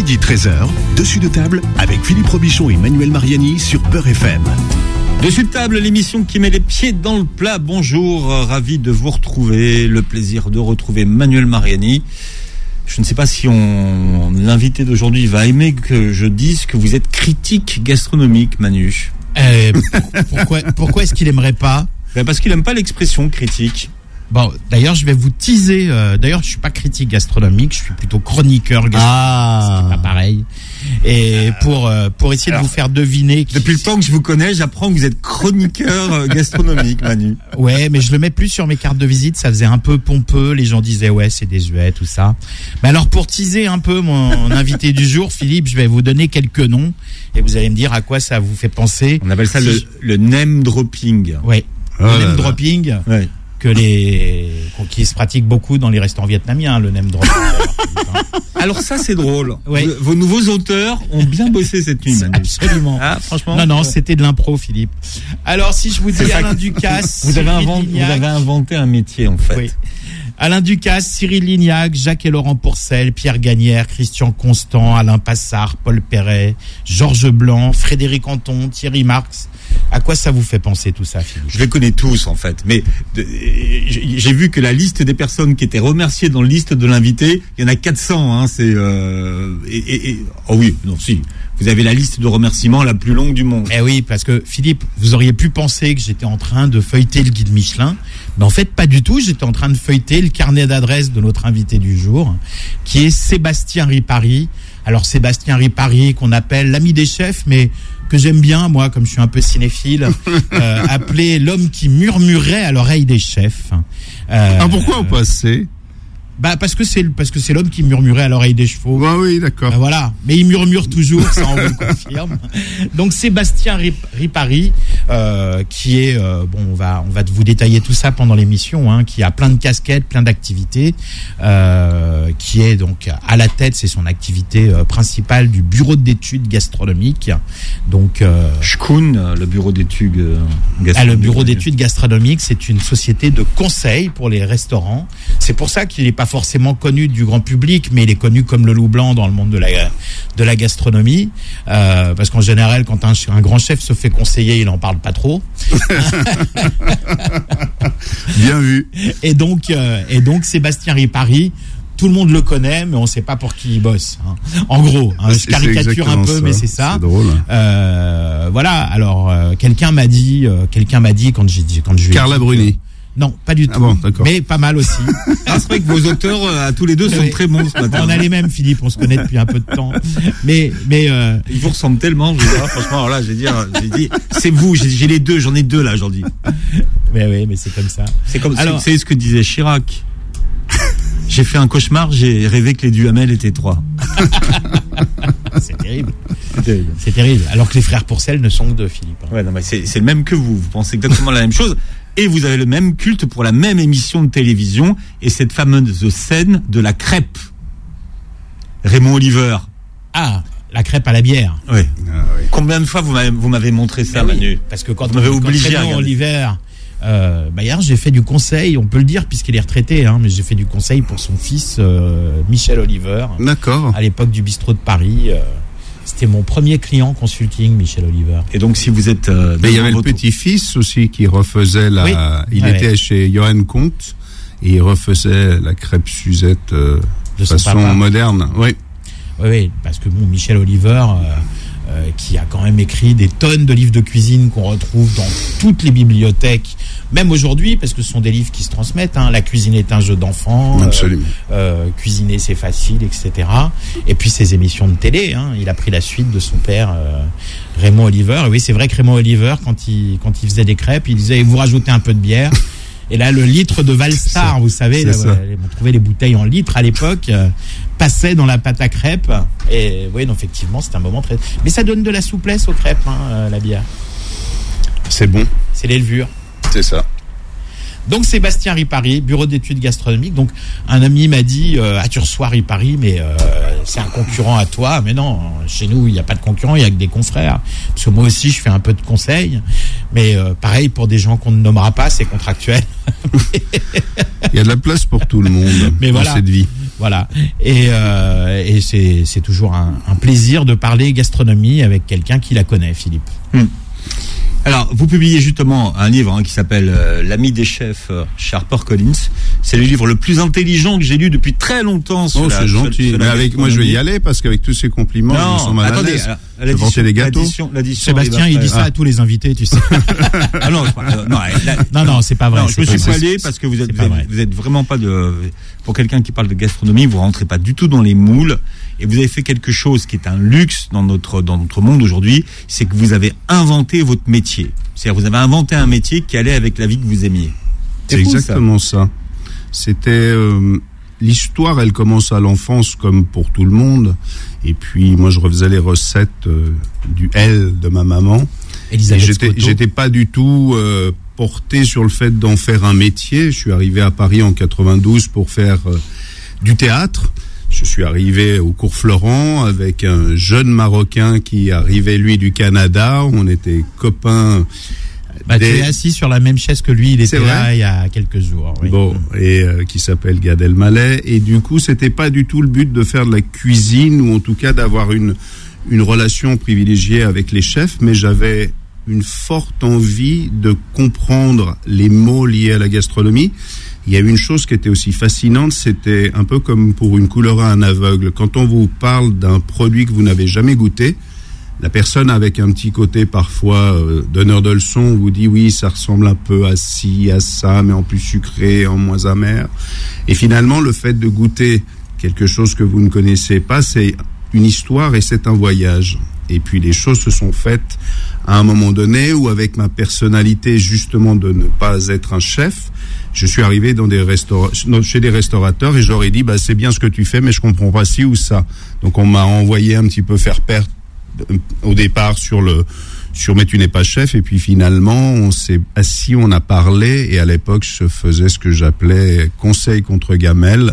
midi 13h, Dessus de table avec Philippe Robichon et Manuel Mariani sur Beurre FM. Dessus de table, l'émission qui met les pieds dans le plat. Bonjour, ravi de vous retrouver. Le plaisir de retrouver Manuel Mariani. Je ne sais pas si l'invité d'aujourd'hui va aimer que je dise que vous êtes critique gastronomique, Manu. Pourquoi est-ce qu'il aimerait pas ? Parce qu'il aime pas l'expression critique. Bon, d'ailleurs, je vais vous teaser. D'ailleurs, je suis pas critique gastronomique, je suis plutôt chroniqueur gastronomique. C'est pas pareil. Et pour essayer de vous faire deviner. Depuis le temps que je vous connais, j'apprends que vous êtes chroniqueur gastronomique, Manu. Ouais, mais je le mets plus sur mes cartes de visite. Ça faisait un peu pompeux. Les gens disaient ouais, c'est désuet, tout ça. Mais alors, pour teaser un peu mon invité du jour, Philippe, je vais vous donner quelques noms et vous allez me dire à quoi ça vous fait penser. On appelle ça le name dropping. Ouais. Le name dropping. Ouais. Qui se pratique beaucoup dans les restaurants vietnamiens, le name dropping. Alors ça, c'est drôle. Ouais. Vos nouveaux auteurs ont bien bossé cette nuit, Manu. Absolument. Ah, franchement. Non, c'était de l'impro, Philippe. Alors, si je vous dis Alain Ducasse, vous avez inventé un métier, en fait. Oui. Alain Ducasse, Cyril Lignac, Jacques et Laurent Pourcel, Pierre Gagnère, Christian Constant, Alain Passard, Paul Perret, Georges Blanc, Frédéric Anton, Thierry Marx. À quoi ça vous fait penser tout ça, Philippe ? Je les connais tous, en fait. Mais j'ai vu que la liste des personnes qui étaient remerciées dans la liste de l'invité, il y en a 400. Oh oui, non, si. Vous avez la liste de remerciements la plus longue du monde. Eh oui, parce que Philippe, vous auriez pu penser que j'étais en train de feuilleter le guide Michelin, mais en fait pas du tout. J'étais en train de feuilleter le carnet d'adresses de notre invité du jour, qui est Sébastien Ripari. Alors Sébastien Ripari, qu'on appelle l'ami des chefs, mais que j'aime bien, moi, comme je suis un peu cinéphile, appeler l'homme qui murmurait à l'oreille des chefs. Pourquoi au passé ? Parce que c'est l'homme qui murmurait à l'oreille des chevaux. Ah oui, d'accord. Voilà, mais il murmure toujours, ça on vous le confirme. Donc Sébastien Ripari, qui est on va vous détailler tout ça pendant l'émission, qui a plein de casquettes, plein d'activités, qui est donc à la tête, c'est son activité principale du bureau d'études gastronomiques. Donc Schkoun, le bureau d'études gastronomiques. Le bureau d'études gastronomiques, c'est une société de conseil pour les restaurants. C'est pour ça qu'il n'est pas forcément connu du grand public, mais il est connu comme le loup blanc dans le monde de la gastronomie, parce qu'en général, quand un grand chef se fait conseiller, il n'en parle pas trop. Bien vu. Et donc Sébastien Ripari, tout le monde le connaît, mais on ne sait pas pour qui il bosse. En gros, je caricature un peu, ça. Mais c'est ça. C'est drôle. Voilà. Alors, quelqu'un m'a dit quand je lui Carla Bruni. Non, pas du tout. Bon, d'accord. Mais pas mal aussi. C'est vrai que vos auteurs, à tous les deux, sont très bons ce matin. On a les mêmes, Philippe, on se connaît depuis un peu de temps. Mais ils vous ressemblent tellement, je veux dire, franchement, alors là, j'ai dit, c'est vous, j'ai les deux, j'en ai deux là, aujourd'hui. Mais oui, mais c'est comme ça. C'est comme, alors, c'est ce que disait Chirac. J'ai fait un cauchemar, j'ai rêvé que les Duhamel étaient 3. C'est terrible. C'est terrible. Alors que les frères Pourcel ne sont que 2, Philippe. Ouais, non, mais c'est le même que vous. Vous pensez exactement la même chose. Et vous avez le même culte pour la même émission de télévision et cette fameuse scène de la crêpe. Raymond Oliver. Ah, la crêpe à la bière. Oui. Ah, oui. Combien de fois vous m'avez montré ça, oui, Manu ? Parce que quand Raymond Oliver... hier j'ai fait du conseil, on peut le dire puisqu'il est retraité, mais j'ai fait du conseil pour son fils Michel Oliver. D'accord. À l'époque du bistrot de Paris. C'était mon premier client consulting, Michel Oliver. Et donc si vous êtes... mais il y avait le petit-fils aussi qui refaisait la... Oui. Il était chez Johan Comte et il refaisait la crêpe Suzette de façon moderne. Oui. Oui, parce que Michel Oliver... qui a quand même écrit des tonnes de livres de cuisine qu'on retrouve dans toutes les bibliothèques, même aujourd'hui, parce que ce sont des livres qui se transmettent. La cuisine est un jeu d'enfant. Absolument. Cuisiner c'est facile, etc. Et puis ses émissions de télé. Il a pris la suite de son père, Raymond Oliver. Et oui, c'est vrai que Raymond Oliver, quand il faisait des crêpes, il disait vous rajoutez un peu de bière. Et là, le litre de Valstar, vous savez, on trouvait les bouteilles en litres à l'époque, passait dans la pâte à crêpes. Et oui, non, effectivement, c'est un moment très... Mais ça donne de la souplesse aux crêpes, la bière. C'est bon. C'est les levures. C'est ça. Donc Sébastien Ripari, bureau d'études gastronomiques. Donc un ami m'a dit tu reçois Ripari, mais c'est un concurrent à toi. Mais non, chez nous il n'y a pas de concurrent, il y a que des confrères. Parce que moi aussi je fais un peu de conseil, mais pareil pour des gens qu'on ne nommera pas, c'est contractuel. Il y a de la place pour tout le monde dans cette vie. Voilà. Et c'est toujours un plaisir de parler gastronomie avec quelqu'un qui la connaît, Philippe. Alors, vous publiez justement un livre qui s'appelle L'ami des chefs chez HarperCollins. C'est le livre le plus intelligent que j'ai lu depuis très longtemps. C'est gentil. Mais avec moi, je vais y aller parce qu'avec tous ces compliments, je me sens mal à l'aise. Je vais porter les gâteaux. Sébastien, il dit ça à tous les invités, tu sais. Ah non, non, c'est pas vrai. Non, je me suis poilé parce que vous êtes vraiment pas pour quelqu'un qui parle de gastronomie, vous rentrez pas du tout dans les moules. Et vous avez fait quelque chose qui est un luxe dans notre monde aujourd'hui, c'est que vous avez inventé votre métier. C'est-à-dire vous avez inventé un métier qui allait avec la vie que vous aimiez. C'est exactement ça. C'était l'histoire, elle commence à l'enfance comme pour tout le monde. Et puis moi je refaisais les recettes du L de ma maman. J'étais pas du tout porté sur le fait d'en faire un métier. Je suis arrivé à Paris en 92 pour faire du théâtre. Je suis arrivé au cours Florent avec un jeune Marocain qui arrivait, lui, du Canada. On était copains. Tu es assis sur la même chaise que lui, il était là il y a quelques jours. Oui. Bon, et qui s'appelle Gad Elmaleh. Et du coup, c'était pas du tout le but de faire de la cuisine ou en tout cas d'avoir une relation privilégiée avec les chefs, mais j'avais une forte envie de comprendre les mots liés à la gastronomie. Il y a une chose qui était aussi fascinante, c'était un peu comme pour une couleur à un aveugle. Quand on vous parle d'un produit que vous n'avez jamais goûté, la personne avec un petit côté parfois donneur de leçons vous dit oui, ça ressemble un peu à ci, à ça, mais en plus sucré, en moins amer. Et finalement, le fait de goûter quelque chose que vous ne connaissez pas, c'est une histoire et c'est un voyage. Et puis les choses se sont faites à un moment donné où avec ma personnalité justement de ne pas être un chef, je suis arrivé dans chez des restaurateurs et j'aurais dit c'est bien ce que tu fais mais je comprends pas ci ou ça. Donc on m'a envoyé un petit peu faire perdre au départ sur mais tu n'es pas chef et puis finalement on s'est assis, on a parlé et à l'époque je faisais ce que j'appelais conseil contre gamelle.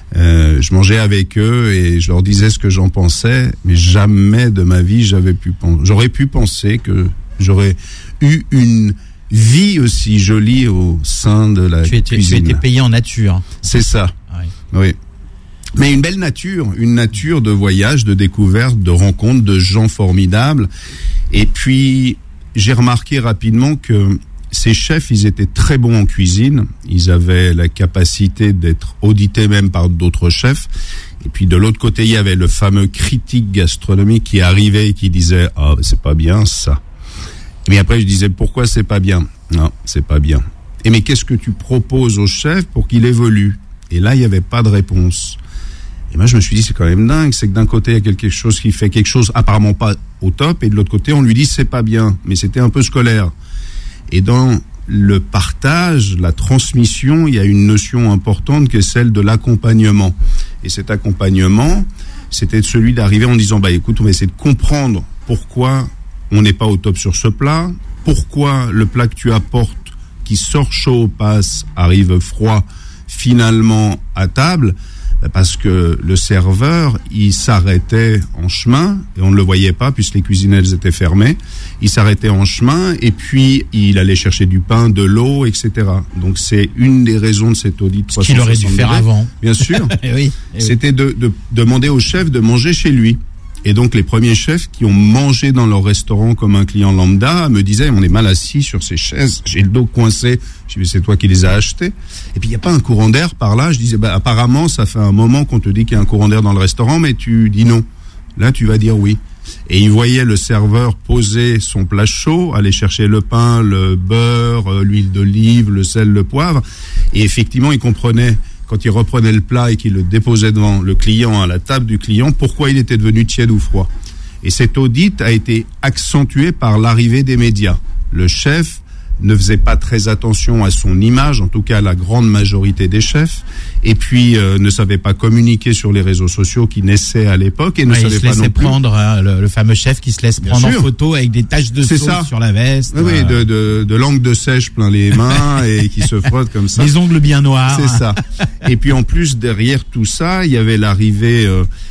Je mangeais avec eux et je leur disais ce que j'en pensais, mais jamais de ma vie j'aurais pu penser que j'aurais eu une vie aussi jolie au sein de la cuisine. Tu étais payé en nature. C'est ça. Oui. Mais une belle nature, une nature de voyage, de découverte, de rencontres, de gens formidables. Et puis j'ai remarqué rapidement que ces chefs, ils étaient très bons en cuisine. Ils avaient la capacité d'être audités même par d'autres chefs. Et puis de l'autre côté, il y avait le fameux critique gastronomique qui arrivait et qui disait « Ah, c'est pas bien ça ». Mais après, je disais « Pourquoi c'est pas bien ?» Non, c'est pas bien. Et mais qu'est-ce que tu proposes au chef pour qu'il évolue ? Et là, il n'y avait pas de réponse. Et moi, je me suis dit, c'est quand même dingue. C'est que d'un côté, il y a quelque chose qui fait quelque chose apparemment pas au top. Et de l'autre côté, on lui dit, c'est pas bien. Mais c'était un peu scolaire. Et dans le partage, la transmission, il y a une notion importante qui est celle de l'accompagnement. Et cet accompagnement, c'était celui d'arriver en disant, écoute, on va essayer de comprendre pourquoi on n'est pas au top sur ce plat, pourquoi le plat que tu apportes, qui sort chaud, passe, arrive froid, finalement à table. Parce que le serveur, il s'arrêtait en chemin, et on ne le voyait pas puisque les cuisines, elles étaient fermées. Il s'arrêtait en chemin, et puis il allait chercher du pain, de l'eau, etc. Donc c'est une des raisons de cet audit 360 qu'il aurait dû faire avant. Bien sûr. Oui. C'était de demander au chef de manger chez lui. Et donc les premiers chefs qui ont mangé dans leur restaurant comme un client lambda me disaient, on est mal assis sur ces chaises, j'ai le dos coincé. Je dis, c'est toi qui les as achetés. Et puis il n'y a pas un courant d'air par là. Je disais, apparemment ça fait un moment qu'on te dit qu'il y a un courant d'air dans le restaurant, mais tu dis non. Là tu vas dire oui. Et il voyait le serveur poser son plat chaud, aller chercher le pain, le beurre, l'huile d'olive, le sel, le poivre. Et effectivement il comprenait, quand il reprenait le plat et qu'il le déposait devant le client, à la table du client, pourquoi il était devenu tiède ou froid. Et cet audit a été accentué par l'arrivée des médias. Le chef ne faisait pas très attention à son image, en tout cas la grande majorité des chefs, et puis ne savait pas communiquer sur les réseaux sociaux qui naissaient à l'époque, et ne savait pas non plus... prendre, le fameux chef qui se laisse prendre en photo avec des taches de sauce sur la veste. Oui, de langue de sèche plein les mains et qui se frotte comme ça. Les ongles bien noirs. C'est ça. Et puis en plus, derrière tout ça, il y avait l'arrivée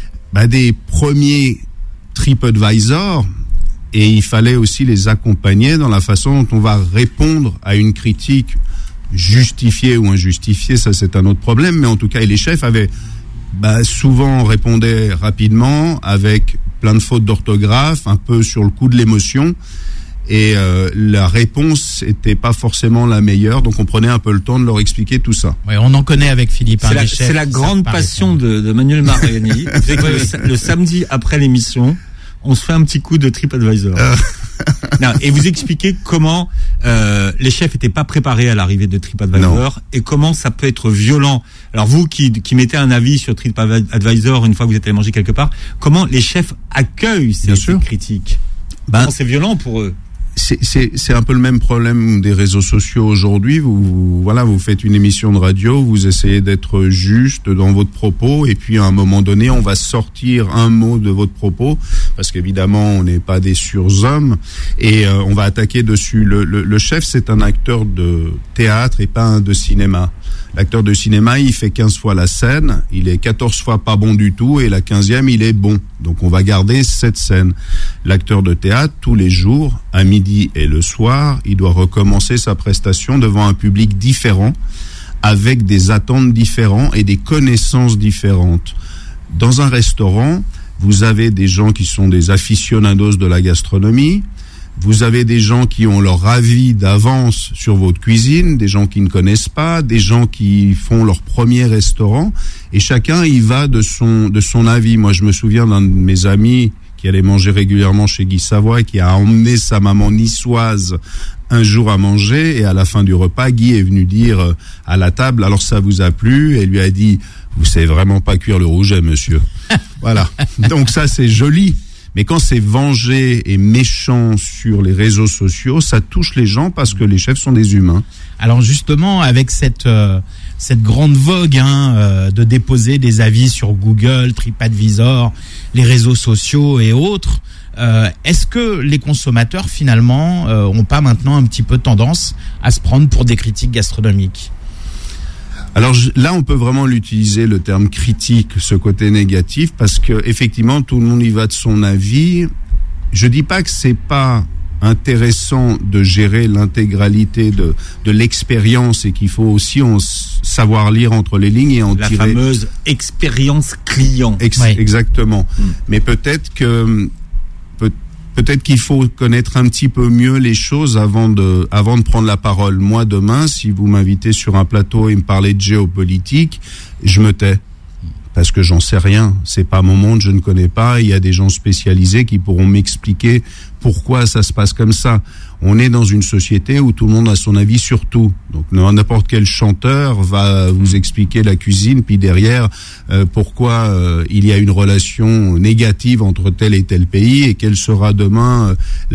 des premiers TripAdvisor, et il fallait aussi les accompagner dans la façon dont on va répondre à une critique justifiée ou injustifiée, ça c'est un autre problème, mais en tout cas, et les chefs avaient Souvent on répondait rapidement avec plein de fautes d'orthographe, un peu sur le coup de l'émotion. Et la réponse était pas forcément la meilleure, donc on prenait un peu le temps de leur expliquer tout ça. Oui, on en connaît avec Philippe. C'est la grande passion de Manuel Mariani. C'est que le samedi après l'émission, on se fait un petit coup de TripAdvisor. Non, et vous expliquez comment les chefs étaient pas préparés à l'arrivée de TripAdvisor et comment ça peut être violent. Alors vous qui mettez un avis sur TripAdvisor une fois que vous êtes allé manger quelque part, comment les chefs accueillent ces critiques? Comment c'est violent pour eux? C'est un peu le même problème des réseaux sociaux aujourd'hui. Vous faites une émission de radio, vous essayez d'être juste dans votre propos, et puis à un moment donné, on va sortir un mot de votre propos, parce qu'évidemment, on n'est pas des surhommes, et on va attaquer dessus. Le chef, c'est un acteur de théâtre et pas un de cinéma. L'acteur de cinéma, il fait 15 fois la scène, il est 14 fois pas bon du tout, et la 15e, il est bon. Donc on va garder cette scène. L'acteur de théâtre, tous les jours, à midi et le soir, il doit recommencer sa prestation devant un public différent, avec des attentes différentes et des connaissances différentes. Dans un restaurant, vous avez des gens qui sont des aficionados de la gastronomie. Vous avez des gens qui ont leur avis d'avance sur votre cuisine, des gens qui ne connaissent pas, des gens qui font leur premier restaurant, et chacun y va de son avis. Moi, je me souviens d'un de mes amis qui allait manger régulièrement chez Guy Savoy, qui a emmené sa maman niçoise un jour à manger, et à la fin du repas, Guy est venu dire à la table, alors ça vous a plu? Et lui a dit, vous savez vraiment pas cuire le rouget, monsieur. Voilà. Donc ça, c'est joli. Mais quand c'est vengé et méchant sur les réseaux sociaux, ça touche les gens parce que les chefs sont des humains. Alors justement, avec cette grande vogue de déposer des avis sur Google, TripAdvisor, les réseaux sociaux et autres, est-ce que les consommateurs finalement ont pas maintenant un petit peu tendance à se prendre pour des critiques gastronomiques? Alors là, on peut vraiment l'utiliser, le terme critique, ce côté négatif, parce que effectivement, tout le monde y va de son avis. Je dis pas que c'est pas intéressant de gérer l'intégralité de l'expérience, et qu'il faut aussi savoir lire entre les lignes et en tirer. La fameuse expérience client. Exactement. Mais peut-être qu'il faut connaître un petit peu mieux les choses avant de prendre la parole. Moi, demain, si vous m'invitez sur un plateau et me parlez de géopolitique, je me tais. Parce que j'en sais rien. C'est pas mon monde, je ne connais pas. Il y a des gens spécialisés qui pourront m'expliquer pourquoi ça se passe comme ça. On est dans une société où tout le monde a son avis sur tout. Donc n'importe quel chanteur va vous expliquer la cuisine, puis derrière pourquoi il y a une relation négative entre tel et tel pays, et quel sera demain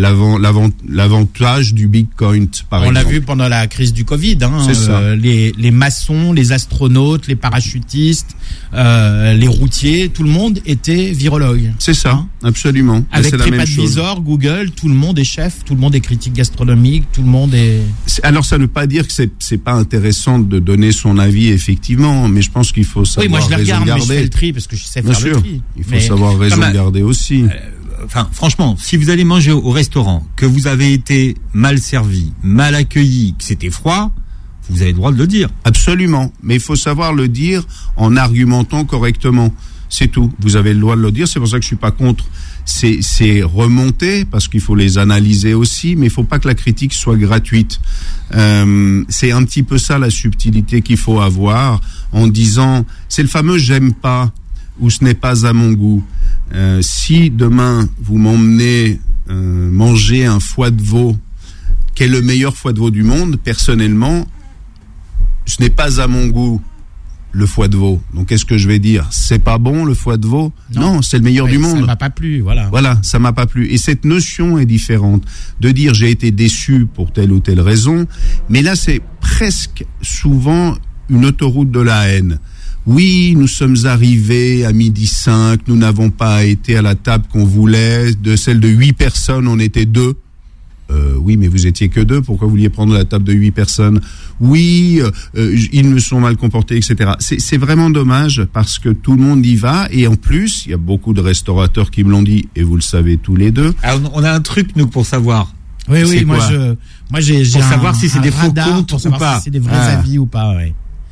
l'avantage du Bitcoin, par exemple. On l'a vu pendant la crise du Covid. C'est ça. Les maçons, les astronautes, les parachutistes, les routiers, tout le monde était virologue. C'est ça, absolument. Avec TripAdvisor, Google, tout le monde est chef, tout le monde est critique gastronomique, tout le monde est... Alors ça ne veut pas dire que c'est pas intéressant de donner son avis, effectivement, mais je pense qu'il faut savoir moi je les regarde, garder. Mais je fais le tri parce que je sais faire le tri. Il faut savoir raison garder aussi. Franchement, si vous allez manger au restaurant, que vous avez été mal servi, mal accueilli, que c'était froid, vous avez le droit de le dire. Absolument, mais il faut savoir le dire en argumentant correctement. C'est tout. Vous avez le droit de le dire, c'est pour ça que je suis pas contre. C'est remonter, parce qu'il faut les analyser aussi, mais il faut pas que la critique soit gratuite. C'est un petit peu ça la subtilité qu'il faut avoir, en disant, c'est le fameux j'aime pas, ou ce n'est pas à mon goût. Si demain vous m'emmenez manger un foie de veau, qui est le meilleur foie de veau du monde, personnellement, ce n'est pas à mon goût. Le foie de veau. Donc, qu'est-ce que je vais dire? C'est pas bon, le foie de veau? Non, c'est le meilleur du monde. Ça m'a pas plu, voilà. Voilà, ça m'a pas plu. Et cette notion est différente. De dire j'ai été déçu pour telle ou telle raison. Mais là, c'est presque souvent une autoroute de la haine. Oui, nous sommes arrivés à 12h05, nous n'avons pas été à la table qu'on voulait. De celle de 8 personnes, on était 2. Oui, mais vous étiez que 2, pourquoi vous vouliez prendre la table de 8 personnes? Oui, ils me sont mal comportés, etc. C'est vraiment dommage, parce que tout le monde y va, et en plus, il y a beaucoup de restaurateurs qui me l'ont dit, et vous le savez tous les deux. Alors, on a un truc, nous, pour savoir. Oui, moi j'ai pour savoir si c'est des faux comptes pour ou savoir pas. si c'est des vrais avis ou pas, ouais.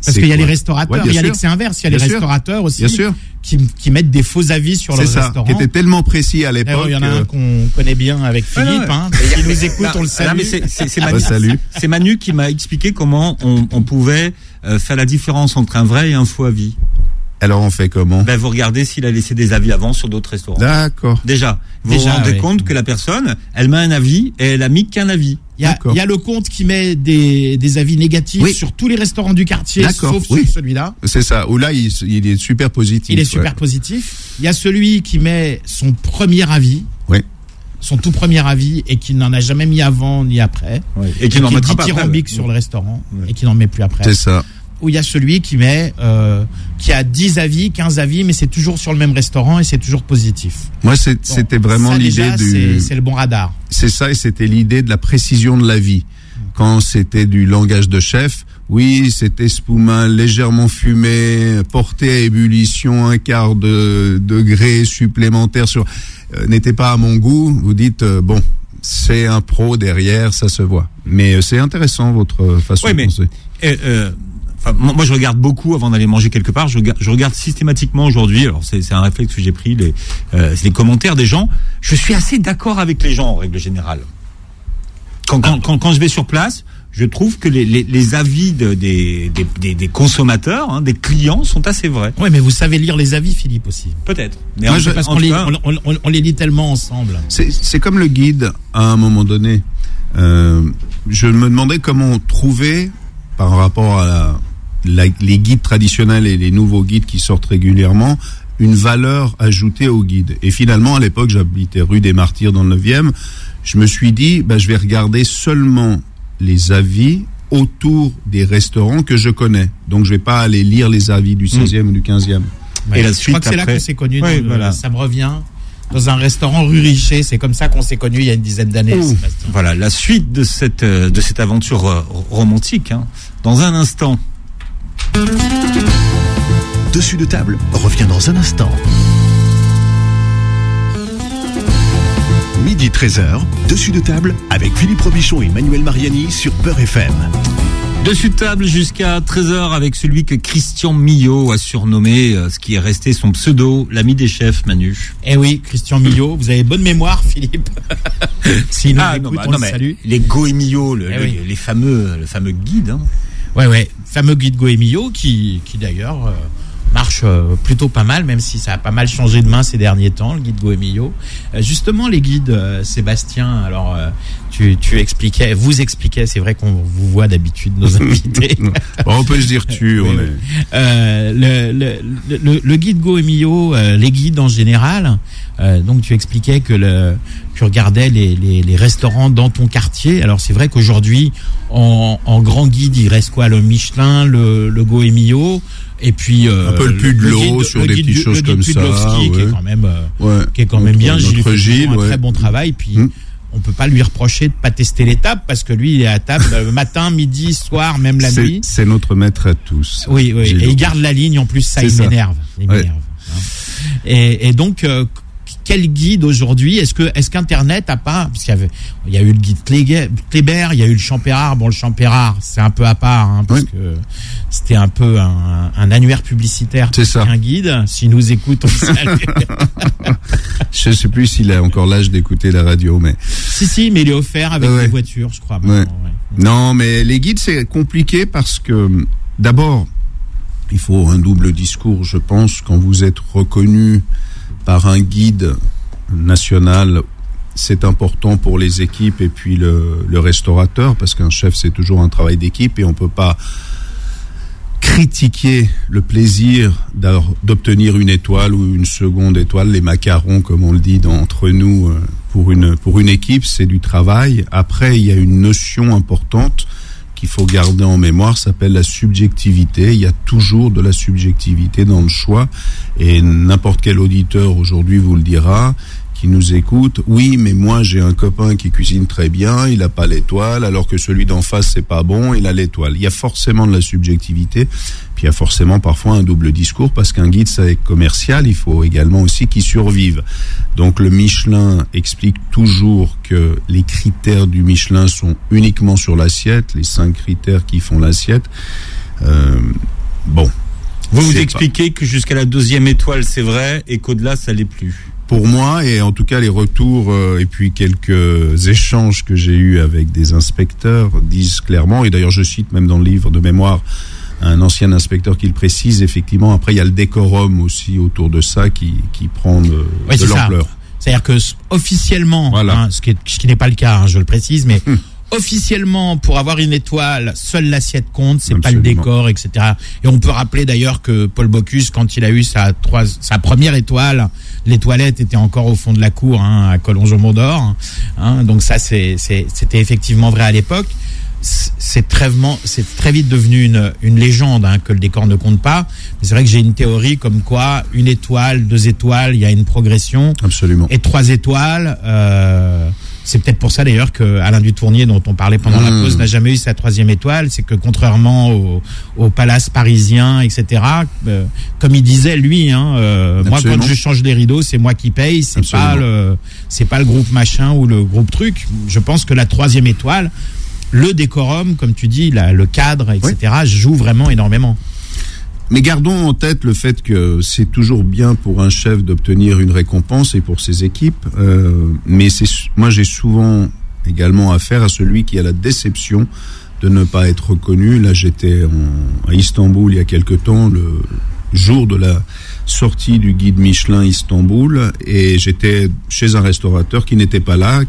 Parce qu'il y a les restaurateurs, il y a l'excès inverse, il y a les restaurateurs aussi qui mettent des faux avis sur le restaurant. Qui était tellement précis à l'époque. Il y en a un qu'on connaît bien avec Philippe, qui nous écoute, on le salue. C'est Manu qui m'a expliqué comment on pouvait faire la différence entre un vrai et un faux avis. Alors on fait comment? Vous regardez s'il a laissé des avis avant sur d'autres restaurants. D'accord. Déjà, vous vous rendez compte que la personne, elle met un avis et elle a mis qu'un avis. Il y a le compte qui met des avis négatifs sur tous les restaurants du quartier, sauf sur celui-là. C'est ça. Ou là, il est super positif. Il est super positif. Il y a celui qui met son premier avis. Oui. Son tout premier avis et qui n'en a jamais mis avant ni après. Oui. Et qui n'en mettra pas après. Dithyrambique sur le restaurant et qui n'en met plus après. C'est ça. Où il y a celui qui met, qui a 10 avis, 15 avis, mais c'est toujours sur le même restaurant et c'est toujours positif. Moi, c'était vraiment l'idée c'est le bon radar. C'est ça, et c'était l'idée de la précision de l'avis. Quand c'était du langage de chef, oui, c'était spuma légèrement fumé, porté à ébullition, 1/4 de degré supplémentaire n'était pas à mon goût. Vous dites, bon, c'est un pro derrière, ça se voit. Mais c'est intéressant, votre façon de penser. Moi, je regarde beaucoup avant d'aller manger quelque part. Je regarde systématiquement aujourd'hui. Alors, c'est un réflexe que j'ai pris. C'est les commentaires des gens. Je suis assez d'accord avec les gens en règle générale. Quand je vais sur place, je trouve que les avis des consommateurs, des clients, sont assez vrais. Oui, mais vous savez lire les avis, Philippe, aussi. Peut-être. Mais parce qu'on les lit tellement ensemble. C'est comme le guide à un moment donné. Je me demandais comment trouver, par rapport à les guides traditionnels et les nouveaux guides qui sortent régulièrement, une valeur ajoutée aux guides. Et finalement, à l'époque, j'habitais rue des Martyrs dans le 9e, je me suis dit, je vais regarder seulement les avis autour des restaurants que je connais. Donc, je vais pas aller lire les avis du 16e ou du 15e. Ouais, et la suite, je crois que c'est là qu'on s'est connus. Ça me revient. Dans un restaurant rue Richer, c'est comme ça qu'on s'est connus il y a une dizaine d'années. Voilà, la suite de cette aventure romantique, dans un instant. Dessus de table revient dans un instant. Midi 13h, Dessus de table avec Philippe Robichon et Manuel Mariani sur Beurre FM. Dessus de table jusqu'à 13h avec celui que Christian Millot a surnommé, ce qui est resté son pseudo, l'ami des chefs, Manu. Eh oui, Christian Millot, vous avez bonne mémoire, Philippe. S'il nous écoute, on le salue. Les Goemillot, le fameux guide. Ouais, fameux guide Goemillot qui d'ailleurs marche plutôt pas mal, même si ça a pas mal changé de main ces derniers temps, le guide Goemillot. Justement, les guides, Sébastien, alors vous expliquais, c'est vrai qu'on vous voit d'habitude, nos invités. On peut se dire le guide Goemillot, les guides en général, donc tu expliquais que tu regardais les restaurants dans ton quartier. Alors c'est vrai qu'aujourd'hui, en grand guide, il reste quoi? Le Michelin, le Goemillot, et puis un peu le Pudelot sur des petites choses comme ça, qui est quand même bien. Gilles fait un très bon travail. Puis on peut pas lui reprocher de pas tester les tables, parce que lui il est à table matin, midi, soir, même la nuit. C'est notre maître à tous. Oui. Et il garde la ligne en plus, ça il m'énerve. Et donc quel guide aujourd'hui? Est-ce qu'Internet a pas, parce qu'il y a eu le guide Kléber, il y a eu le Champérard. Bon, le Champérard, c'est un peu à part, parce que c'était un peu un annuaire publicitaire. C'est ça. Un guide. S'il nous écoute, on le salue. Je sais plus s'il a encore l'âge d'écouter la radio, mais. Si, mais il est offert avec des voitures, je crois. Non, mais les guides, c'est compliqué parce que, d'abord, il faut un double discours, je pense, quand vous êtes reconnu par un guide national, c'est important pour les équipes et puis le restaurateur, parce qu'un chef, c'est toujours un travail d'équipe et on peut pas critiquer le plaisir d'obtenir une étoile ou une seconde étoile, les macarons, comme on le dit entre nous, pour une équipe, c'est du travail. Après, il y a une notion importante qu'il faut garder en mémoire, s'appelle la subjectivité. Il y a toujours de la subjectivité dans le choix, et n'importe quel auditeur aujourd'hui vous le dira, qui nous écoute. Oui, mais moi j'ai un copain qui cuisine très bien, il n'a pas l'étoile, alors que celui d'en face c'est pas bon, il a l'étoile. Il y a forcément de la subjectivité, puis il y a forcément parfois un double discours, parce qu'un guide c'est commercial, il faut également aussi qu'il survive. Donc le Michelin explique toujours que les critères du Michelin sont uniquement sur l'assiette, les 5 critères qui font l'assiette. Bon. Vous expliquez que jusqu'à la 2e étoile, c'est vrai, et qu'au-delà, ça l'est plus. Pour moi, et en tout cas les retours et puis quelques échanges que j'ai eus avec des inspecteurs disent clairement, et d'ailleurs je cite même dans le livre de mémoire un ancien inspecteur qui le précise, effectivement, après il y a le décorum aussi autour de ça qui prend de l'ampleur. C'est-à-dire que officiellement, voilà. Ce qui n'est pas le cas, je le précise, mais officiellement, pour avoir une étoile, seule l'assiette compte, c'est pas le décor, etc. Et on peut rappeler d'ailleurs que Paul Bocuse, quand il a eu sa première étoile, les toilettes étaient encore au fond de la cour, à Collonges-au-Mont-d'Or. Donc ça, c'était effectivement vrai à l'époque. C'est très vite devenu une légende, que le décor ne compte pas. Mais c'est vrai que j'ai une théorie comme quoi 1 étoile, 2 étoiles, il y a une progression. Absolument. Et 3 étoiles, c'est peut-être pour ça d'ailleurs que Alain Dutournier, dont on parlait pendant la pause, n'a jamais eu sa 3e étoile. C'est que contrairement au palace parisien, etc., comme il disait lui, moi quand je change les rideaux, c'est moi qui paye, c'est pas le groupe machin ou le groupe truc. Je pense que la 3e étoile, le décorum, comme tu dis, le cadre, etc., joue vraiment énormément. Mais gardons en tête le fait que c'est toujours bien pour un chef d'obtenir une récompense et pour ses équipes. Mais moi, j'ai souvent également affaire à celui qui a la déception de ne pas être reconnu. Là, j'étais à Istanbul il y a quelque temps, le jour de la sortie du guide Michelin Istanbul, et j'étais chez un restaurateur qui n'était pas là,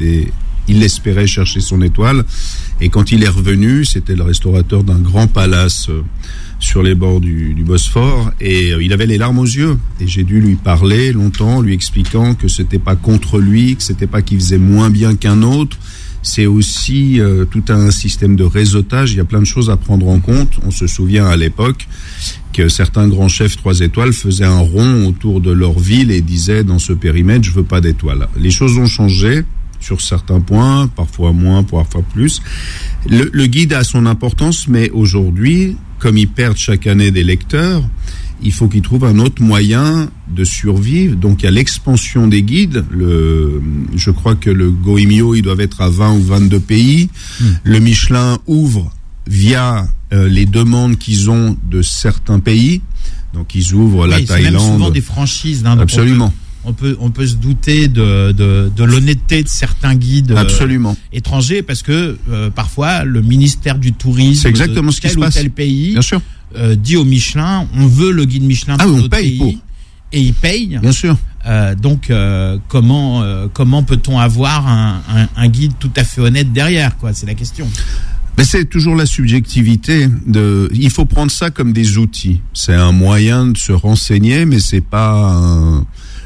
il espérait chercher son étoile, et quand il est revenu, c'était le restaurateur d'un grand palace sur les bords du Bosphore, et il avait les larmes aux yeux, et j'ai dû lui parler longtemps, lui expliquant que c'était pas contre lui, que c'était pas qu'il faisait moins bien qu'un autre, c'est aussi tout un système de réseautage, il y a plein de choses à prendre en compte. On se souvient à l'époque que certains grands chefs 3 étoiles faisaient un rond autour de leur ville et disaient dans ce périmètre, je veux pas d'étoiles. Les choses ont changé sur certains points, parfois moins, parfois plus. Le guide a son importance, mais aujourd'hui, comme ils perdent chaque année des lecteurs, il faut qu'ils trouvent un autre moyen de survivre. Donc il y a l'expansion des guides. Je crois que le Goemio, ils doivent être à 20 ou 22 pays. Le Michelin ouvre via les demandes qu'ils ont de certains pays. Donc ils ouvrent la Thaïlande. C'est même souvent des franchises. Absolument. On peut se douter de l'honnêteté de certains guides étrangers, parce que parfois le ministère du tourisme de tel ou tel pays dit au Michelin, on veut le guide Michelin pour notre pays, et il paye. Bien sûr. Donc comment peut-on avoir un guide tout à fait honnête derrière, quoi? C'est la question. Mais c'est toujours la subjectivité. Il faut prendre ça comme des outils. C'est un moyen de se renseigner, mais c'est pas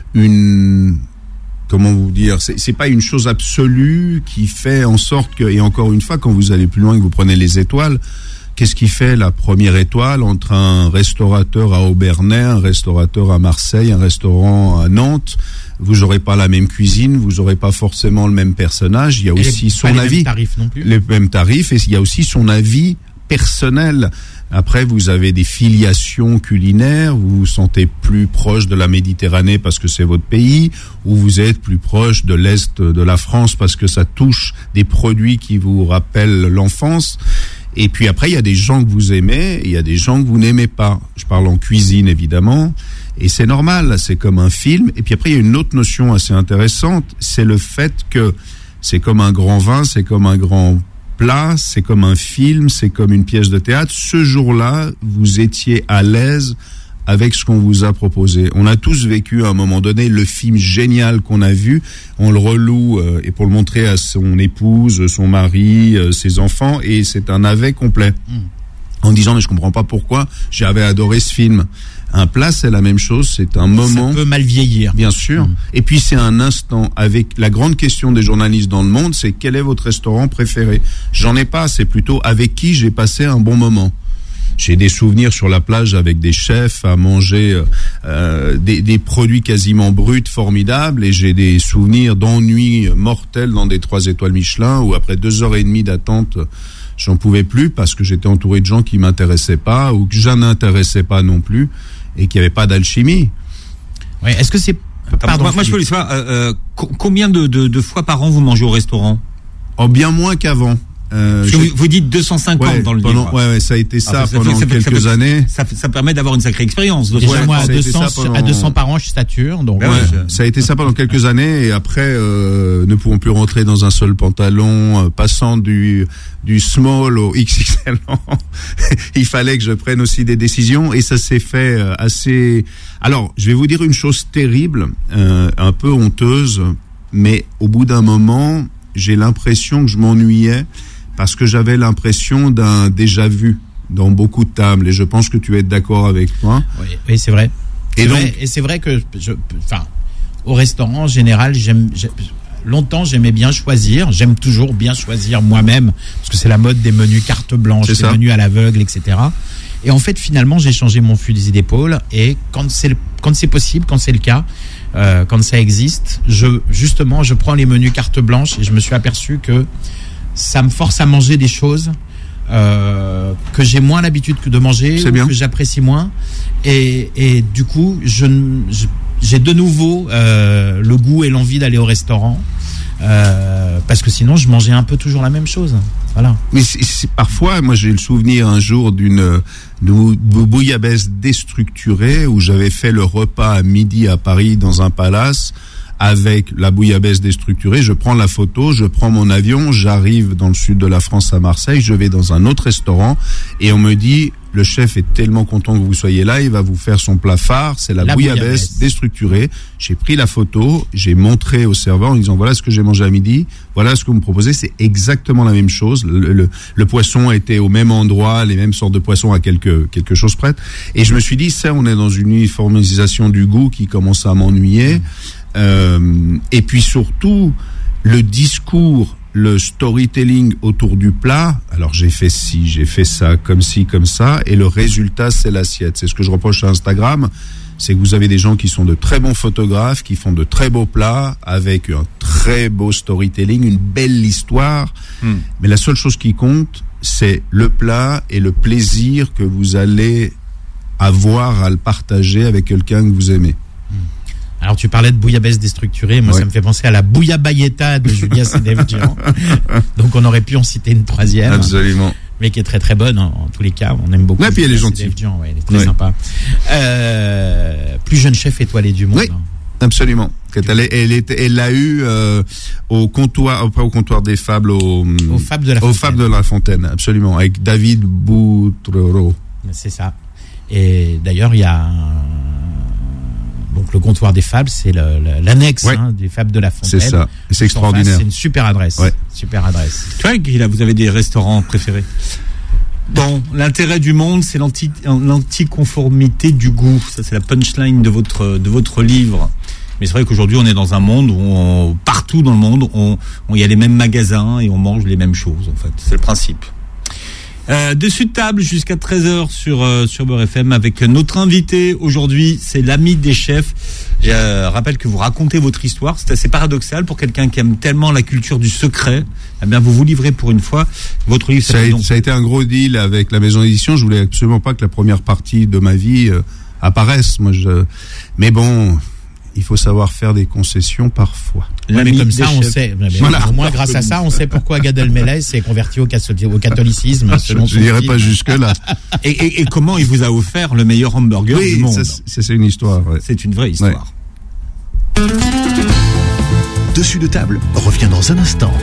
comment vous dire, c'est pas une chose absolue qui fait en sorte que, et encore une fois, quand vous allez plus loin, que vous prenez les étoiles, qu'est-ce qui fait la première étoile entre un restaurateur à Aubernais, un restaurateur à Marseille, un restaurant à Nantes? Vous aurez pas la même cuisine, vous aurez pas forcément le même personnage, il y a aussi son avis. Les mêmes tarifs non plus. Les mêmes tarifs, et il y a aussi son avis personnel. Après, vous avez des filiations culinaires, vous vous sentez plus proche de la Méditerranée parce que c'est votre pays, ou vous êtes plus proche de l'Est de la France parce que ça touche des produits qui vous rappellent l'enfance. Et puis après, il y a des gens que vous aimez et il y a des gens que vous n'aimez pas. Je parle en cuisine, évidemment, et c'est normal, c'est comme un film. Et puis après, il y a une autre notion assez intéressante, c'est le fait que c'est comme un grand vin, c'est comme un grand plat, c'est comme un film, c'est comme une pièce de théâtre. Ce jour-là, vous étiez à l'aise avec ce qu'on vous a proposé. On a tous vécu à un moment donné le film génial qu'on a vu, on le reloue et pour le montrer à son épouse, son mari, ses enfants, et c'est un navet complet. En disant, mais je comprends pas pourquoi j'avais adoré ce film. Un plat, c'est la même chose, c'est un moment. Ça peut mal vieillir. Bien sûr. Et puis c'est un instant. Avec la grande question des journalistes dans le monde, c'est quel est votre restaurant préféré? J'en ai pas, c'est plutôt avec qui j'ai passé un bon moment. J'ai des souvenirs sur la plage avec des chefs à manger des produits quasiment bruts, formidables, et j'ai des souvenirs d'ennui mortels dans des 3 étoiles Michelin où après 2h30 d'attente, j'en pouvais plus parce que j'étais entouré de gens qui m'intéressaient pas ou que je n'intéressais pas non plus et qu'il n'y avait pas d'alchimie. Oui, est-ce que c'est... Pardon, moi je voulais savoir, combien de fois par an vous mangez au restaurant? Oh, bien moins qu'avant. Vous dites 250 dans le livre. Ouais, ça a été ça pendant quelques années. Ça permet d'avoir une sacrée expérience. Déjà, moi, à 200 par an, je stature. Donc, ça a été ça pendant quelques années, et après, ne pouvons plus rentrer dans un seul pantalon, passant du small au XXL. Il fallait que je prenne aussi des décisions, et ça s'est fait assez. Alors, je vais vous dire une chose terrible, un peu honteuse, mais au bout d'un moment, j'ai l'impression que je m'ennuyais, parce que j'avais l'impression d'un déjà vu dans beaucoup de tables, et je pense que tu vas être d'accord avec moi. Oui, c'est vrai. Et c'est vrai que au restaurant en général, longtemps j'aimais bien choisir, j'aime toujours bien choisir moi-même, parce que c'est la mode des menus carte blanche, des menus à l'aveugle, etc. Et en fait, finalement, j'ai changé mon fusil d'épaule, et quand c'est possible, quand c'est le cas, quand ça existe, je prends les menus carte blanche, et je me suis aperçu que ça me force à manger des choses que j'ai moins l'habitude de manger, que j'apprécie moins, et du coup j'ai de nouveau le goût et l'envie d'aller au restaurant, parce que sinon je mangeais un peu toujours la même chose. Voilà. Mais parfois, moi j'ai le souvenir un jour d'une bouillabaisse déstructurée, où j'avais fait le repas à midi à Paris dans un palace avec la bouillabaisse déstructurée. Je prends la photo, je prends mon avion, j'arrive dans le sud de la France à Marseille, je vais dans un autre restaurant, et on me dit: le chef est tellement content que vous soyez là, il va vous faire son plat phare, c'est la bouillabaisse déstructurée. J'ai pris la photo, j'ai montré au serveur en disant: voilà ce que j'ai mangé à midi, voilà ce que vous me proposez, c'est exactement la même chose. Le poisson était au même endroit, les mêmes sortes de poissons à quelque chose près. Et je me suis dit, ça, on est dans une uniformisation du goût qui commence à m'ennuyer. Et puis surtout, le discours, le storytelling autour du plat. Alors j'ai fait ci, j'ai fait ça, comme ci, comme ça, et le résultat, c'est l'assiette. C'est ce que je reproche à Instagram, c'est que vous avez des gens qui sont de très bons photographes, qui font de très beaux plats, avec un très beau storytelling, une belle histoire, mais la seule chose qui compte, c'est le plat et le plaisir que vous allez avoir à le partager avec quelqu'un que vous aimez. Alors, tu parlais de bouillabaisse déstructurée. Moi, ça me fait penser à la bouillabayetta de Julia Sedevjian. Donc, on aurait pu en citer une troisième. Absolument. Mais qui est très, très bonne, en tous les cas. On aime beaucoup. Ouais, puis elle est gentille. Ouais, elle est très sympa. Plus jeune chef étoilé du monde. Oui, absolument. Elle l'a eu au comptoir, pas au comptoir des fables, au Fables de la Fontaine. Au Fables de la Fontaine, absolument, avec David Boutreau. C'est ça. Et d'ailleurs, il y a donc le comptoir des fables, c'est l'annexe des fables de la Fontaine. C'est ça, c'est extraordinaire. C'est une super adresse. Super adresse. Tu vois, Guy, là, vous avez des restaurants préférés? Bon, l'intérêt du monde, c'est l'anticonformité du goût. Ça, c'est la punchline de votre livre. Mais c'est vrai qu'aujourd'hui, on est dans un monde où partout dans le monde, il y a les mêmes magasins et on mange les mêmes choses, en fait. C'est le principe. Dessus de table jusqu'à 13h sur Beurre FM avec notre invité aujourd'hui, c'est l'ami des chefs. Je rappelle que vous racontez votre histoire, c'est assez paradoxal pour quelqu'un qui aime tellement la culture du secret. Eh bien, vous livrez pour une fois votre livre. Ça a été un gros deal avec la maison d'édition. Je voulais absolument pas que la première partie de ma vie apparaisse. Mais bon, il faut savoir faire des concessions parfois. Mais comme ça, on sait. Voilà. Au moins, grâce à ça, on sait pourquoi Gad Elmaleh s'est converti au catholicisme. Je n'irai pas jusque-là. Et comment il vous a offert le meilleur hamburger du monde. C'est une histoire. Ouais. C'est une vraie histoire. Ouais. Dessus de table revient dans un instant.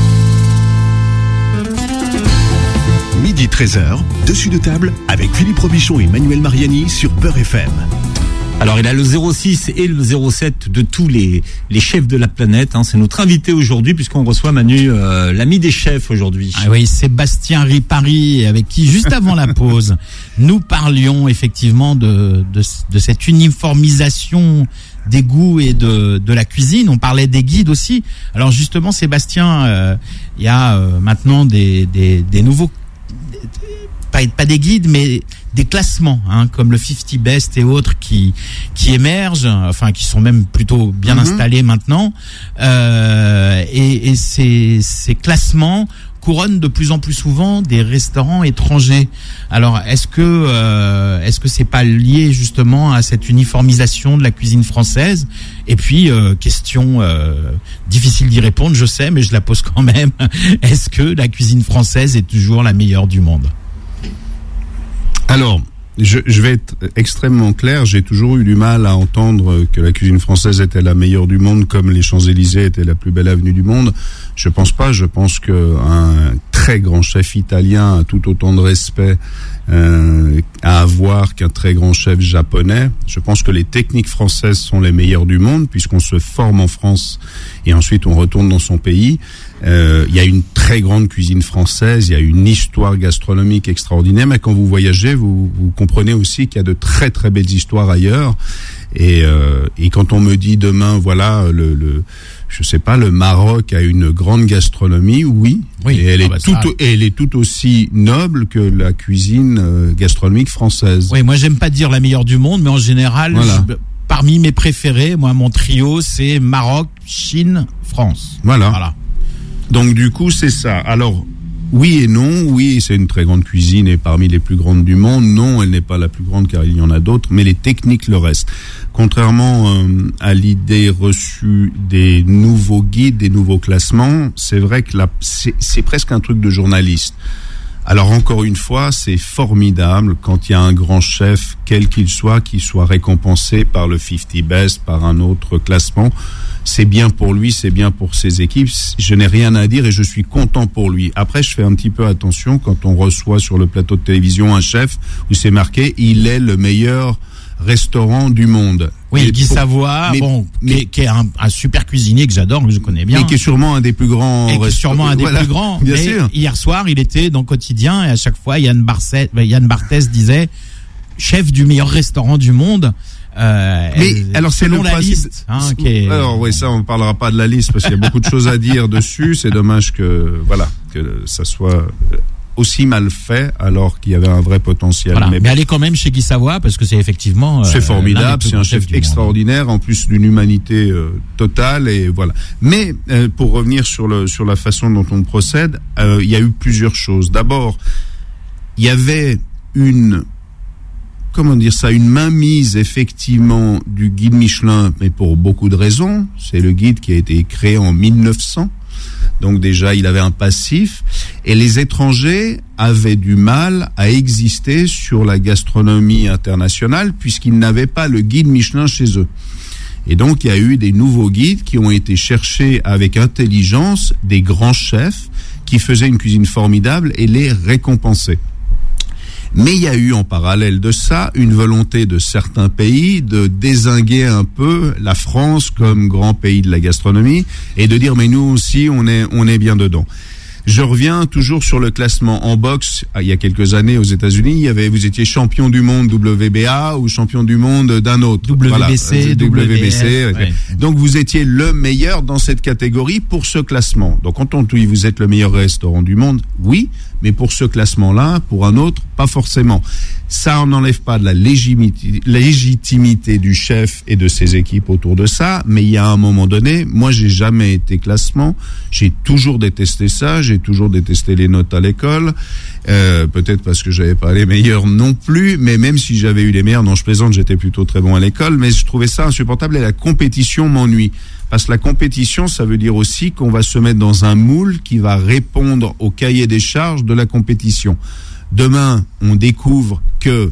Midi 13h, Dessus de table avec Philippe Robichon et Manuel Mariani sur Beurre FM. Alors, il a le 06 et le 07 de tous les chefs de la planète. C'est notre invité aujourd'hui, puisqu'on reçoit Manu, l'ami des chefs aujourd'hui. Ah oui, Sébastien Ripari, avec qui, juste avant la pause, nous parlions effectivement de cette uniformisation des goûts et de la cuisine. On parlait des guides aussi. Alors justement, Sébastien, il y a maintenant des nouveaux... Pas des guides, mais des classements, comme le 50 Best et autres qui émergent, enfin qui sont même plutôt bien installés maintenant. Et ces classements couronne de plus en plus souvent des restaurants étrangers. Alors, est-ce que c'est pas lié justement à cette uniformisation de la cuisine française? Et puis, question difficile d'y répondre, je sais, mais je la pose quand même. Est-ce que la cuisine française est toujours la meilleure du monde? Alors, je vais être extrêmement clair. J'ai toujours eu du mal à entendre que la cuisine française était la meilleure du monde, comme les Champs-Élysées étaient la plus belle avenue du monde. Je pense pas. Je pense que un très grand chef italien a tout autant de respect à avoir qu'un très grand chef japonais. Je pense que les techniques françaises sont les meilleures du monde, puisqu'on se forme en France et ensuite on retourne dans son pays. Il y a une très grande cuisine française, il y a une histoire gastronomique extraordinaire, mais quand vous voyagez, vous comprenez aussi qu'il y a de très très belles histoires ailleurs. Et quand on me dit demain, voilà, je sais pas, le Maroc a une grande gastronomie, oui, et elle est tout aussi noble que la cuisine gastronomique française. Oui, moi j'aime pas dire la meilleure du monde, mais en général, voilà. Parmi mes préférés, moi mon trio c'est Maroc, Chine, France. Voilà. Donc du coup c'est ça. Alors oui et non, oui c'est une très grande cuisine et parmi les plus grandes du monde. Non, elle n'est pas la plus grande car il y en a d'autres, mais les techniques le restent. Contrairement à l'idée reçue des nouveaux guides, des nouveaux classements, c'est vrai que c'est presque un truc de journaliste. Alors encore une fois, c'est formidable quand il y a un grand chef, quel qu'il soit, qui soit récompensé par le 50 Best, par un autre classement. C'est bien pour lui, c'est bien pour ses équipes. Je n'ai rien à dire et je suis content pour lui. Après, je fais un petit peu attention quand on reçoit sur le plateau de télévision un chef où c'est marqué « Il est le meilleur restaurant du monde ». Oui, Guy Savoie, qui est un super cuisinier que j'adore, que je connais bien. Et qui est sûrement un des plus grands. Et qui est sûrement un des plus grands. Bien sûr. Hier soir, il était dans Quotidien et à chaque fois, Yann Barthès disait chef du meilleur restaurant du monde. Mais alors c'est selon le la principe. liste. Alors oui, ça on parlera pas de la liste parce qu'il y a beaucoup de choses à dire dessus. C'est dommage que ça soit aussi mal fait alors qu'il y avait un vrai potentiel. Voilà. Mais allez quand même chez Guy Savoie parce que c'est effectivement c'est formidable, c'est un chef extraordinaire en plus d'une humanité totale et voilà. Mais pour revenir sur la façon dont on procède, il y a eu plusieurs choses. D'abord, il y avait une mainmise effectivement du guide Michelin, mais pour beaucoup de raisons. C'est le guide qui a été créé en 1900. Donc déjà, il avait un passif. Et les étrangers avaient du mal à exister sur la gastronomie internationale puisqu'ils n'avaient pas le guide Michelin chez eux. Et donc, il y a eu des nouveaux guides qui ont été cherchés avec intelligence des grands chefs qui faisaient une cuisine formidable et les récompensaient. Mais il y a eu en parallèle de ça une volonté de certains pays de dézinguer un peu la France comme grand pays de la gastronomie et de dire mais nous aussi on est bien dedans. Je reviens toujours sur le classement en boxe. Il y a quelques années aux États-Unis, vous étiez champion du monde WBA ou champion du monde d'un autre. WBC, WBC. Ouais. Donc vous étiez le meilleur dans cette catégorie pour ce classement. Donc quand on dit vous êtes le meilleur restaurant du monde, oui, mais pour ce classement-là, pour un autre, pas forcément. Ça n'enlève pas de la légitimité du chef et de ses équipes autour de ça, mais il y a un moment donné, moi j'ai jamais été classement, j'ai toujours détesté ça, j'ai toujours détesté les notes à l'école, peut-être parce que j'avais pas les meilleurs non plus, mais même si j'avais eu les meilleurs, non je plaisante, j'étais plutôt très bon à l'école, mais je trouvais ça insupportable et la compétition m'ennuie. Parce que la compétition, ça veut dire aussi qu'on va se mettre dans un moule qui va répondre au cahier des charges de la compétition. Demain, on découvre que,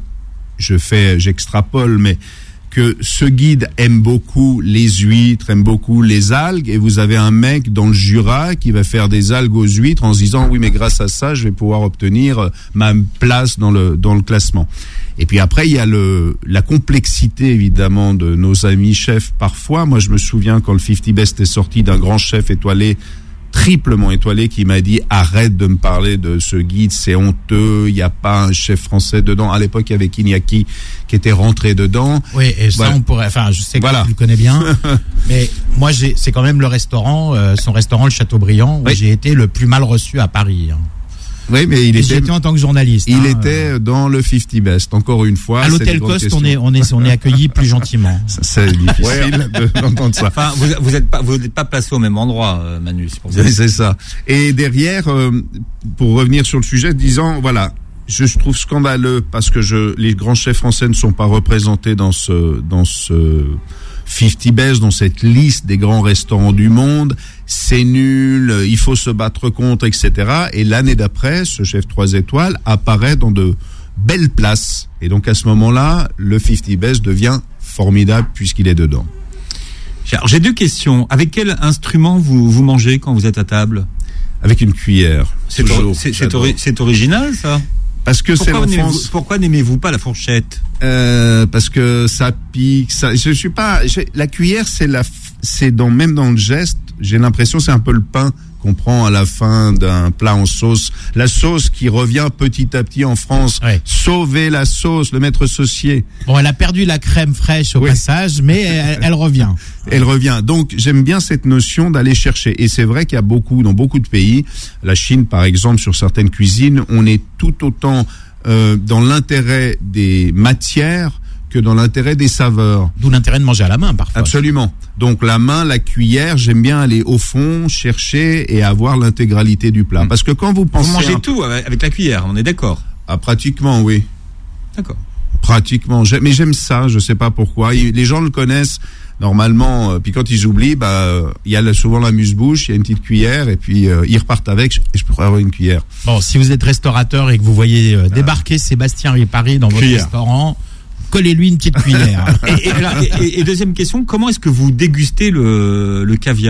j'extrapole, mais que ce guide aime beaucoup les huîtres, aime beaucoup les algues, et vous avez un mec dans le Jura qui va faire des algues aux huîtres en se disant oui, mais grâce à ça, je vais pouvoir obtenir ma place dans le classement. Et puis après, il y a la complexité, évidemment, de nos amis chefs. Parfois, moi, je me souviens quand le 50 Best est sorti d'un grand chef étoilé, triplement étoilé, qui m'a dit « Arrête de me parler de ce guide, c'est honteux, il n'y a pas un chef français dedans. » À l'époque, il y avait Kinyaki qui était rentré dedans. Oui, et ça, on pourrait... Enfin, je sais que tu le connais bien, mais moi, c'est quand même le restaurant, son restaurant, le Chateaubriand, où j'ai été le plus mal reçu à Paris. Oui, mais il était en tant que journaliste. Il était dans le 50 Best. Encore une fois. À l'hôtel Coste, on est accueilli plus gentiment. C'est difficile d'entendre ça. Enfin, vous êtes pas placé au même endroit, Manu. C'est pour ça. C'est ça. Et derrière, pour revenir sur le sujet, disant, voilà, je trouve scandaleux parce que les grands chefs français ne sont pas représentés dans ce 50 Best, dans cette liste des grands restaurants du monde. C'est nul, il faut se battre contre, etc. Et l'année d'après, ce chef 3 étoiles apparaît dans de belles places. Et donc à ce moment-là, le 50 Best devient formidable puisqu'il est dedans. Alors, j'ai 2 questions. Avec quel instrument vous mangez quand vous êtes à table ? Avec une cuillère. C'est original, ça ? Parce que c'est l'enfance. Pourquoi n'aimez-vous pas la fourchette ? Parce que ça pique. La cuillère, même dans le geste, j'ai l'impression c'est un peu le pain qu'on prend à la fin d'un plat en sauce. La sauce qui revient petit à petit en France. Ouais. Sauver la sauce, le maître saucier. Bon, elle a perdu la crème fraîche au passage, mais elle revient. Elle revient. Donc, j'aime bien cette notion d'aller chercher. Et c'est vrai qu'il y a dans beaucoup de pays, la Chine, par exemple, sur certaines cuisines, on est tout autant dans l'intérêt des matières que dans l'intérêt des saveurs. D'où l'intérêt de manger à la main, parfois. Absolument. Donc la main, la cuillère, j'aime bien aller au fond, chercher et avoir l'intégralité du plat. Parce que quand vous pensez... Vous mangez tout avec la cuillère, on est d'accord ? Pratiquement, oui. D'accord. Pratiquement. Mais j'aime ça, je sais pas pourquoi. Les gens le connaissent normalement, puis quand ils oublient, il y a souvent l'amuse-bouche, il y a une petite cuillère, et puis ils repartent avec, et je pourrais avoir une cuillère. Bon, si vous êtes restaurateur et que vous voyez débarquer Sébastien Ripari dans votre restaurant, collez-lui une petite cuillère. Et deuxième question, comment est-ce que vous dégustez le caviar ?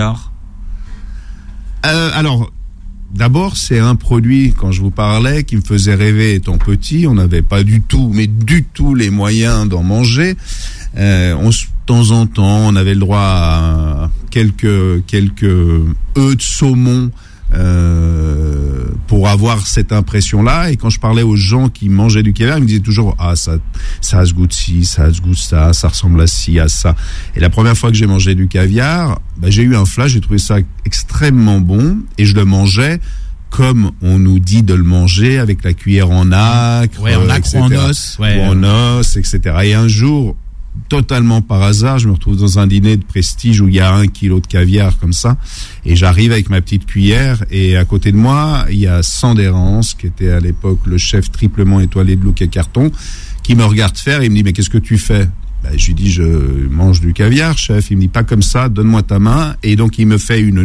Alors, d'abord, c'est un produit, quand je vous parlais, qui me faisait rêver étant petit. On n'avait pas du tout les moyens d'en manger. De temps en temps, on avait le droit à quelques œufs de saumon pour avoir cette impression-là. Et quand je parlais aux gens qui mangeaient du caviar, ils me disaient toujours ça a ce goût de ci, ça a ce goût de ça ressemble à ci, à ça. Et la première fois que j'ai mangé du caviar, j'ai eu un flash, j'ai trouvé ça extrêmement bon et je le mangeais comme on nous dit de le manger, avec la cuillère en acre, ou en os, ou en os, etc. Et un jour, totalement par hasard, je me retrouve dans un dîner de prestige où il y a 1 kilo de caviar comme ça, et j'arrive avec ma petite cuillère, et à côté de moi, il y a Sandérance, qui était à l'époque le chef triplement étoilé de Look et Carton, qui me regarde faire, et il me dit, mais qu'est-ce que tu fais ? Je lui dis, je mange du caviar, chef. Il me dit, pas comme ça, donne-moi ta main. Et donc, il me fait une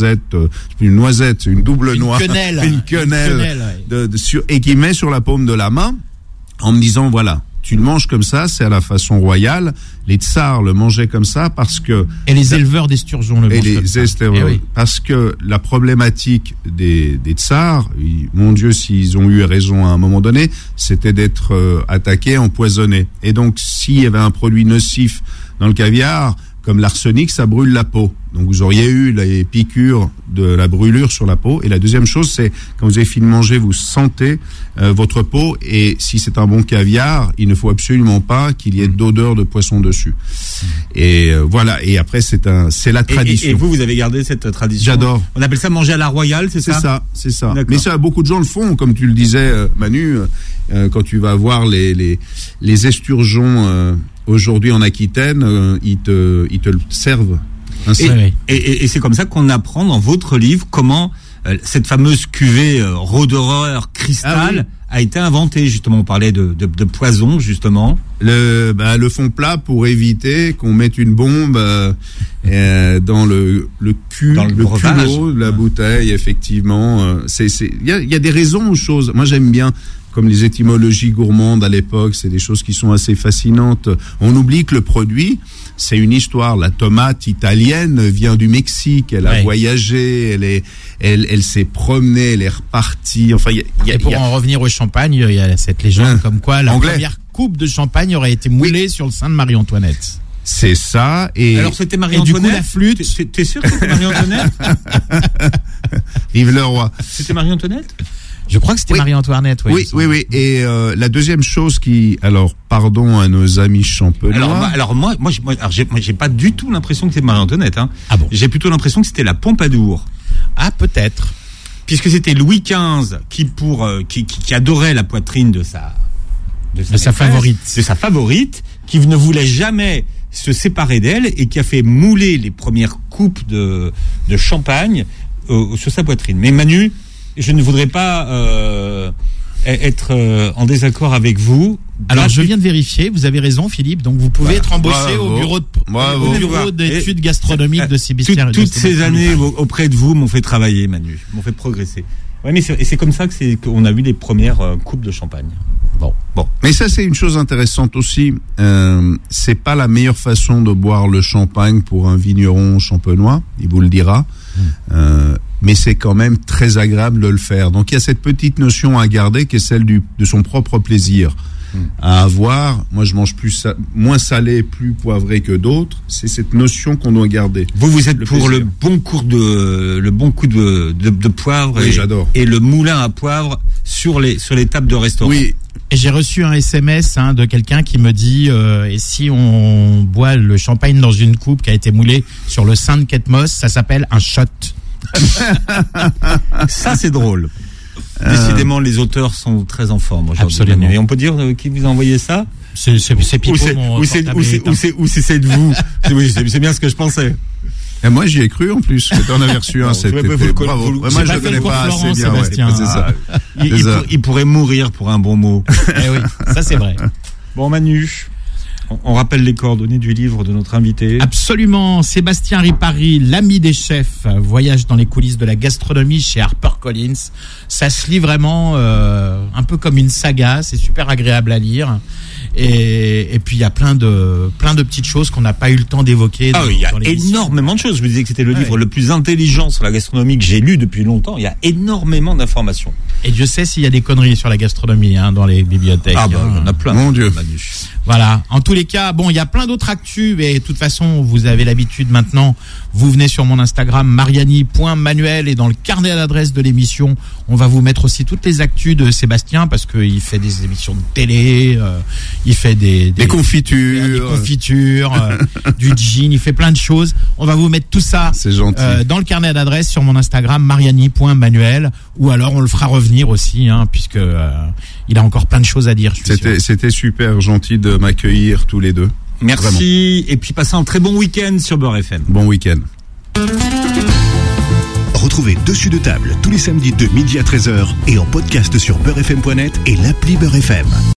double noix. Une quenelle. Et qu'il met sur la paume de la main, en me disant, voilà, tu le manges comme ça, c'est à la façon royale. Les tsars le mangeaient comme ça parce que... Et les éleveurs d'esturgeons le mangent comme ça. Parce que la problématique des tsars, mon Dieu, s'ils ont eu raison à un moment donné, c'était d'être attaqués, empoisonnés. Et donc, s'il y avait un produit nocif dans le caviar, comme l'arsenic, ça brûle la peau. Donc vous auriez eu les piqûres de la brûlure sur la peau. Et la deuxième chose, c'est quand vous avez fini de manger, vous sentez votre peau. Et si c'est un bon caviar, il ne faut absolument pas qu'il y ait d'odeur de poisson dessus. Et voilà. Et après, c'est la tradition. Et vous avez gardé cette tradition ? J'adore. On appelle ça manger à la royale, c'est ça ? C'est ça. Mais ça, beaucoup de gens le font, comme tu le disais, Manu, quand tu vas voir les esturgeons aujourd'hui en Aquitaine, ils te le servent. Et c'est comme ça qu'on apprend dans votre livre comment cette fameuse cuvée Roederer Cristal a été inventée. Justement, on parlait de poison, justement. Le fond plat pour éviter qu'on mette une bombe dans le culot de la bouteille, effectivement. Il y a des raisons aux choses. Moi, j'aime bien, comme les étymologies gourmandes à l'époque, c'est des choses qui sont assez fascinantes. On oublie que le produit, c'est une histoire. La tomate italienne vient du Mexique. Elle a voyagé, elle s'est promenée, elle est repartie. Enfin, pour en revenir au champagne, il y a cette légende comme quoi la première coupe de champagne aurait été moulée sur le sein de Marie-Antoinette. C'est ça. Et alors c'était Marie-Antoinette. Et du coup, la flûte. T'es sûr que c'était Marie-Antoinette ? Vive le roi. C'était Marie-Antoinette ? Je crois que c'était Marie-Antoinette. Oui. Et la deuxième chose pardon à nos amis champenois. Alors moi, j'ai pas du tout l'impression que c'était Marie-Antoinette. Hein. Ah bon ? J'ai plutôt l'impression que c'était la Pompadour. Ah, peut-être. puisque c'était Louis XV qui adorait la poitrine de sa favorite, qui ne voulait jamais se séparer d'elle et qui a fait mouler les premières coupes de champagne sur sa poitrine. Mais Manu, je ne voudrais pas être en désaccord avec vous. Alors je viens de vérifier, vous avez raison Philippe, donc vous pouvez être embauché au bureau d'études gastronomiques de Sébastien. Toutes ces années auprès de vous m'ont fait travailler, Manu, m'ont fait progresser. Ouais, mais c'est comme ça qu'on a vu les premières coupes de champagne. Bon. Mais ça, c'est une chose intéressante aussi. C'est pas la meilleure façon de boire le champagne pour un vigneron champenois, il vous le dira. Mais c'est quand même très agréable de le faire. Donc il y a cette petite notion à garder qui est celle de son propre plaisir à avoir. Moi, je mange moins salé, plus poivré que d'autres. C'est cette notion qu'on doit garder. Vous êtes pour le bon coup de poivre. Oui, j'adore. Et le moulin à poivre sur les tables de restaurant. Oui. Et j'ai reçu un SMS de quelqu'un qui me dit et si on boit le champagne dans une coupe qui a été moulée sur le sein de Kate Moss, ça s'appelle un shot. Ça, c'est drôle. Décidément, les auteurs sont très en forme aujourd'hui. Absolument. Et on peut dire qui vous a envoyé ça? C'est Pipo, ou c'est de vous. C'est bien ce que je pensais. Et moi, j'y ai cru en plus. Que t'en avais reçu un cet été. Bravo. Moi, je le connais pas assez bien. Ouais, c'est ça. Il pourrait mourir pour un bon mot. Eh oui, ça c'est vrai. Bon, Manu, on rappelle les coordonnées du livre de notre invité. Absolument. Sébastien Ripari, l'ami des chefs, voyage dans les coulisses de la gastronomie chez HarperCollins. Ça se lit vraiment un peu comme une saga. C'est super agréable à lire. Et puis il y a plein de petites choses qu'on n'a pas eu le temps d'évoquer. Il y a énormément de choses. Je vous disais que c'était le livre le plus intelligent sur la gastronomie que j'ai lu depuis longtemps. Il y a énormément d'informations. Et Dieu sait s'il y a des conneries sur la gastronomie dans les bibliothèques. Il y en a plein. Mon Dieu. Voilà. En tous les cas, il y a plein d'autres actus, mais de toute façon, vous avez l'habitude maintenant. Vous venez sur mon Instagram, mariani.manuel, et dans le carnet d'adresse de l'émission, on va vous mettre aussi toutes les actus de Sébastien, parce qu'il fait des émissions de télé, il fait des confitures, du gin, il fait plein de choses. On va vous mettre tout ça dans le carnet d'adresse sur mon Instagram, mariani.manuel, ou alors on le fera revenir aussi, puisque il a encore plein de choses à dire. C'était super gentil de m'accueillir tous les deux. Merci. Vraiment. Et puis passez un très bon week-end sur Beurre FM. Bon week-end. Retrouvez Dessus de table tous les samedis de midi à 13h et en podcast sur beurrefm.net et l'appli Beurre FM.